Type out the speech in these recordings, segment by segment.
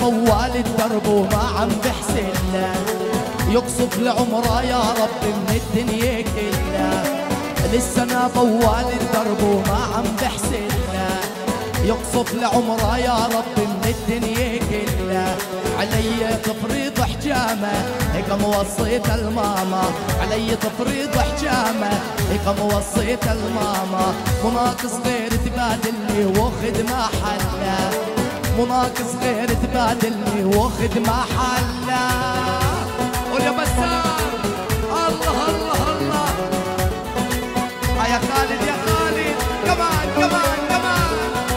طوال الدرب وما عم بحسن له، يقصف لعمره يا رب من الدنيا كلها. للسنة طوال الدرب وما عم بحسن له، يقصف لعمره يا رب من الدنيا كلها. علي تفريض حجامه هيك موصيت الماما، علي تفريض حجامه هيك موصيت الماما. مناقص غير تبادلني واخد محله، مناقص غير تبادلني واخد محله. قول يا بسام الله الله الله. يا خالد يا خالد كمان كمان كمان.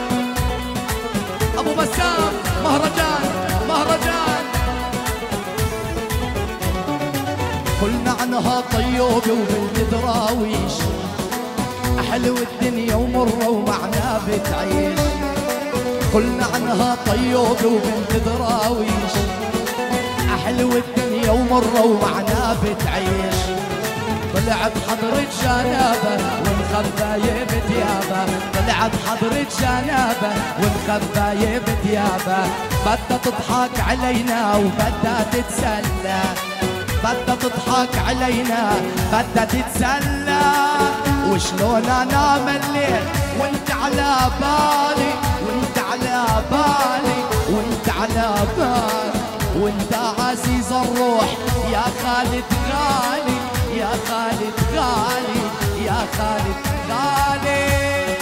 ابو بسام مهرجان مهرجان. قلنا عنها طيوبة وبنت دراويش، حلو الدنيا ومرة ومعنا بتعيش. قلنا عنها طيوبة وبنت دراويش، حلو الدنيا ومرة ومعنا بتعيش. طلعت حضرة جنابة ونخبى بتيابة، طلعت حضرة جنابة ونخبى بتيابة. بدها تضحك علينا وبدها تتسلى، بدها تضحك علينا بدها تتسلى. وشلون انام الليل وانت على بالي، وانت على بالي، وانت على بالي، وانت عزيز الروح يا خالد غالي، يا خالد غالي، يا خالد غالي.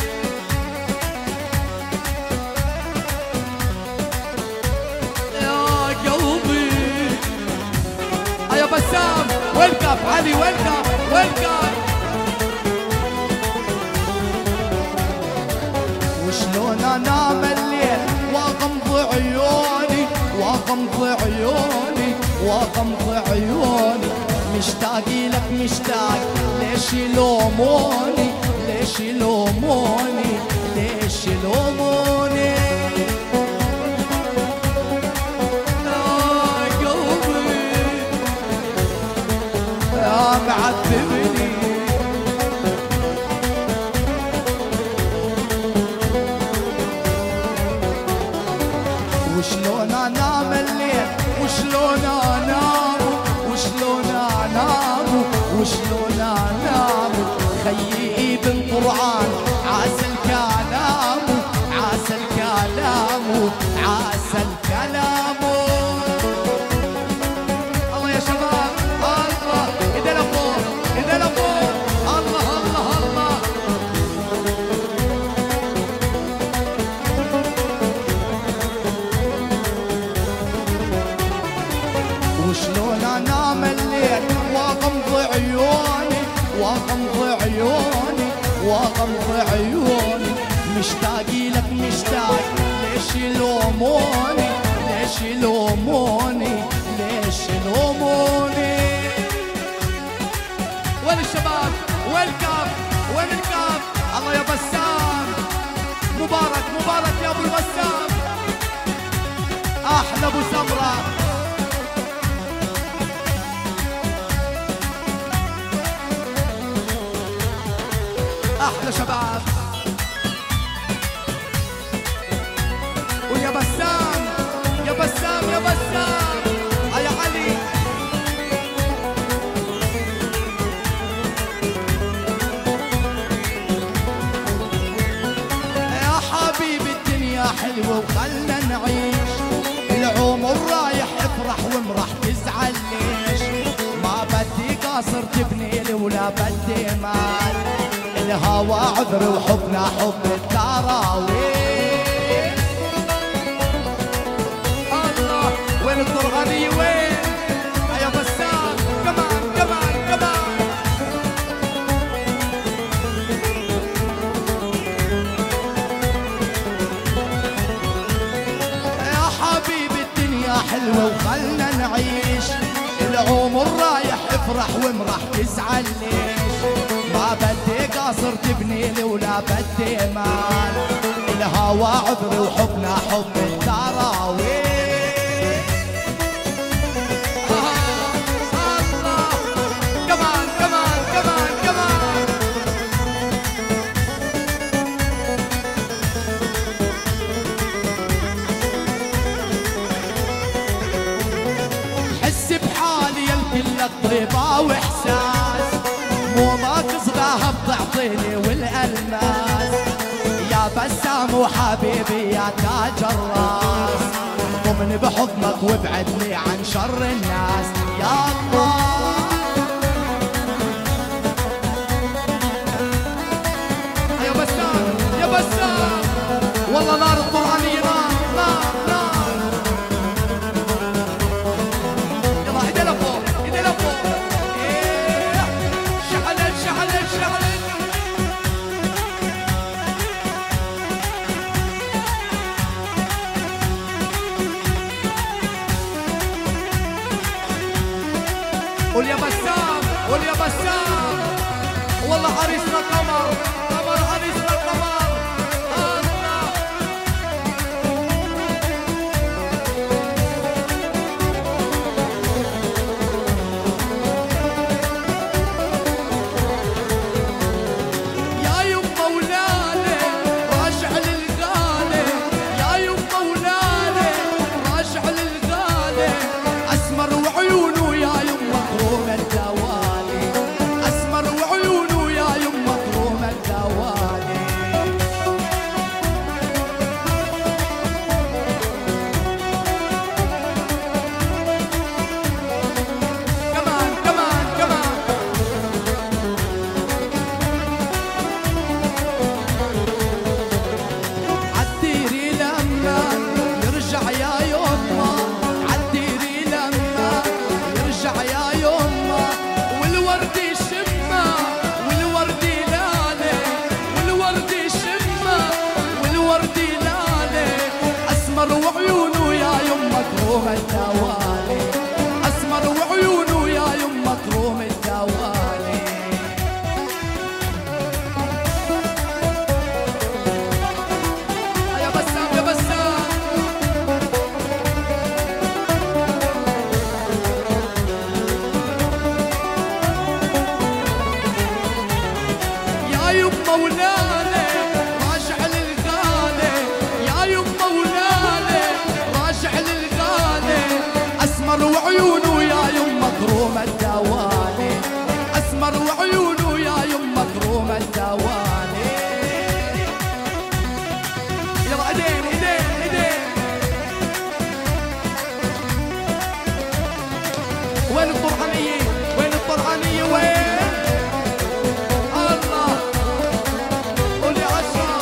يا قلبي يا بسام ويلكم علي ويلكم ويلكم. وشلون انام الليل واغمض عيوني، واغمض عيوني، واغمض عيوني. مشتاقي لك مشتاق، ليش يلوموني، ليش يلوموني، ليش يلوموني. يا قلبي يا معذبني. وشلون انام الليل، وشلون انام، وشلون انام، وشلون انام. خيي ابن قرآن عسى الكلام، عسى الكلام، عسى الكلام. الله يا شباب الله، ايدينا فوق ايدينا فوق. الله الله الله. وشلون انام الليل واغمض عيوني، واغمض عيوني، واغمض عيوني. مشتاقي لك مشتاق، ليش يلوموني، ليش يلوموني، ليش يلوموني. وين الشباب؟ وين الكاف؟ وين الكاف؟ الله يا بسام مبارك مبارك يا ابو البسام. احلى ابو سمره. احلى شباب. ويا بسام يا بسام يا بسام يا علي. يا حبيبي الدنيا حلوة وخلنا نعيش، العمر رايح افرح ومرح تزعل ليش. ما بدي قاصر تبني لي ولا بدي مال، الهوى عذر وحبنا حب التراويح. الله وين الضرغني وين يا بسام كمان كمان كمان. يا حبيبي الدنيا حلوة وخلنا نعيش، العمر رايح افرح ومرح تزعل ليش. ما بدي قاصر تبني لي ولا بدي مال، الهوى عذر وحبنا حب التراويح. الله كمان كمان كمان كمان. لك طيبة واحساس، مو ما تصغاها بتعطيني والالماس، يا بسام وحبيبي يا تاج الراس، ضمني بحضنك وابعدني عن شر الناس يا الله. يا بسام يا بسام، والله نار القرآنية نار نار نار. يلا ايدينا فوق ايدينا فوق، ايه شعلت شعلت شعلت. قول يا بسام قول يا بسام، والله عريسنا قمر قمر عريسنا قمر الله. يا يما ولالي راجع للغالي، يا يما ولالي راجع للغالي، اسمر وعيونه يا يما كروم الدوالي، اسمر وعيونه يا يما كروم الدوالي. كمان كمان كمان. عالديري لما يرجع يا يما، عالديري لما يرجع يا يما، والورد شمة والورد لالي، والورد شمة والورد لالي، اسمر وعيونه يا يما كروم الدوالي، اسمر وعيونه يا يما كروم الدوالي. يا بسام يا بسام، يا يما ولالي راجع للغالي، يا يما ولالي راجع للغالي، اسمر وعيونه يا يما كروم الدوالي، اسمر وعيونه يا يما كروم الدوالي. يلا ايدين ايدين ايدين. وين القرآنية وين القرآنية وين؟ الله قول يا أشرف.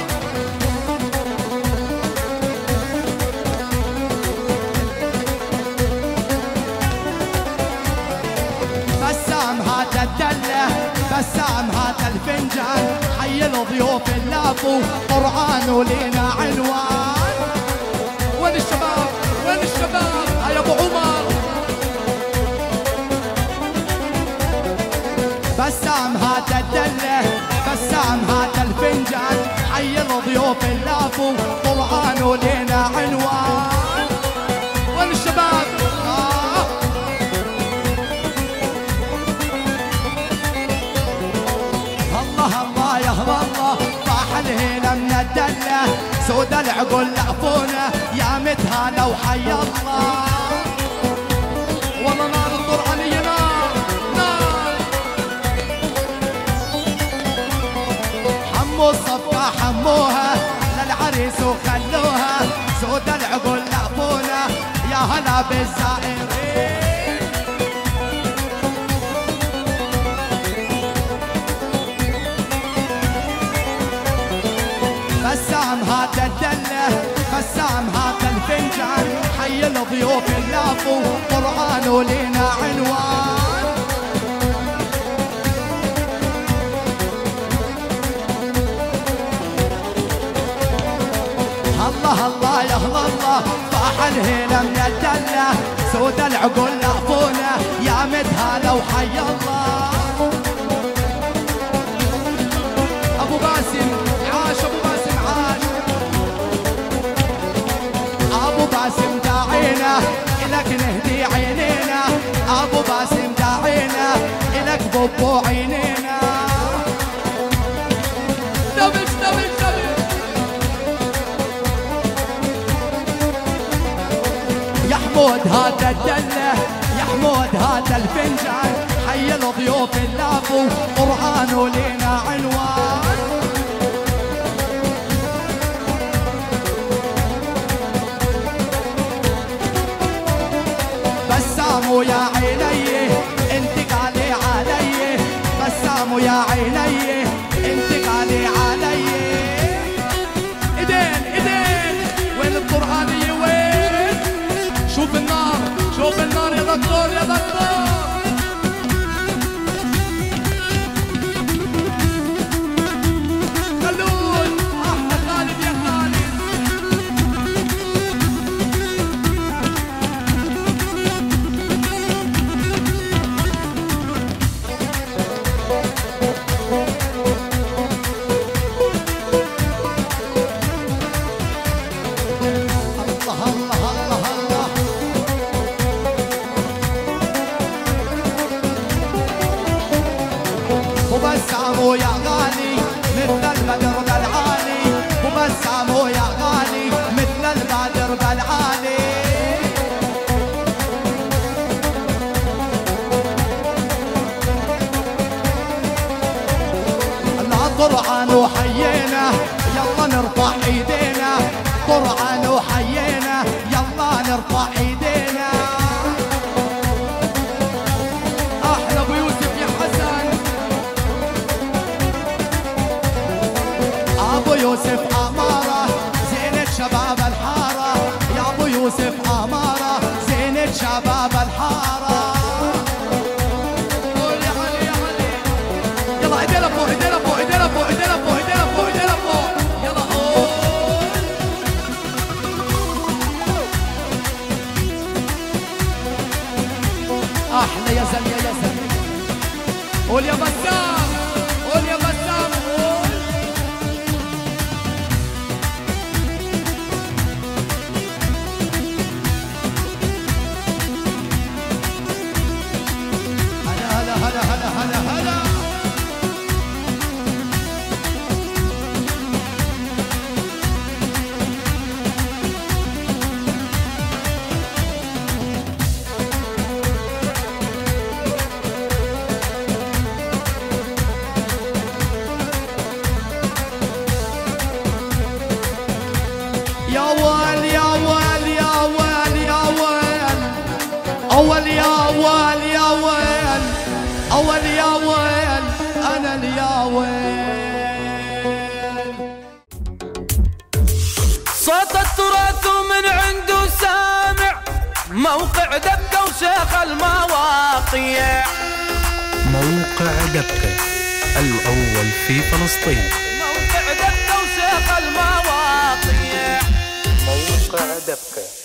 بسام هات الدلة، بسام هات الفنجان، حي الضيوف اللافوا قرآن ولينا عنوان. وين الشباب وين الشباب يا ابو عمر؟ بسام هات الدلة، بسام هات الفنجان، حي الضيوف اللافوا قرآن ولينا عنوان. وين الشباب؟ الله الله يا الله، طاح الهيلة من الدلة، سود العقل لعفونة يا متهانة وحي الله. والله نار القرآنية نار نار. حموا الصفقة حموها للعريس وخلوها، سود العقل لعفونة يا هلا بالزائرين. بسام هات الدلة، بسام هات الفنجان، حي الضيوف اللافوا قرآن ولينا عنوان. الله الله يا الله، طاح الهيلة من الدلة، سود العقول لعفونة يا مدهالة وحي الله. ابو باسم عاش، ابو باسم عاش، ابو باسم داعينا الك نهدي عينينا، ابو باسم داعينا الك بوبو عينينا. دبش دبش دبش يا حمود هات الدلة، يا حمود حمود هذا الفنجان حي الضيوف اللافوا قرآن ولينا عنوان. بسام يا عيني انت قالي علي، بسام يا عيني انت قالي علي. ايدين ايدين وين القرآنية وين؟ شوف النار شوف النار يا دكتور يا دكتور. خلود احلى خالد يا خالد. وبسام يا غالي مثل البدر بالعالي، وبسام يا غالي مثل البدر بالعالي. لا قرآن وحيينا يلا نرفع ايدينا، قرآن وحيينا يلا نرفع ايدينا. احلى ابو يوسف يا حسن، ابو يوسف اماره زينة شباب الحاره، يا ابو يوسف اماره زينة شباب الحاره. قول يا علي يا علي يلا ايدينا فوق ايدينا فوق ايدينا فوق ايدينا فوق ايدينا فوق ايدينا فوق يلا قول. احلى يا زلمه يا زلمه. قول يا بسام قول يا بسام قول. هلا هلا هلا هلا هلا. يا ويل يا ويل يا ويل يا ويل، أول يا ويل يا ويل، أول يا ويل أنا اليا ويل. صوت التراث من عنده سامع، موقع دبكة وشيخ المواقيع. موقع دبكة الأول في فلسطين. موقع دبكة وشيخ المواقيع. موقع دبكة.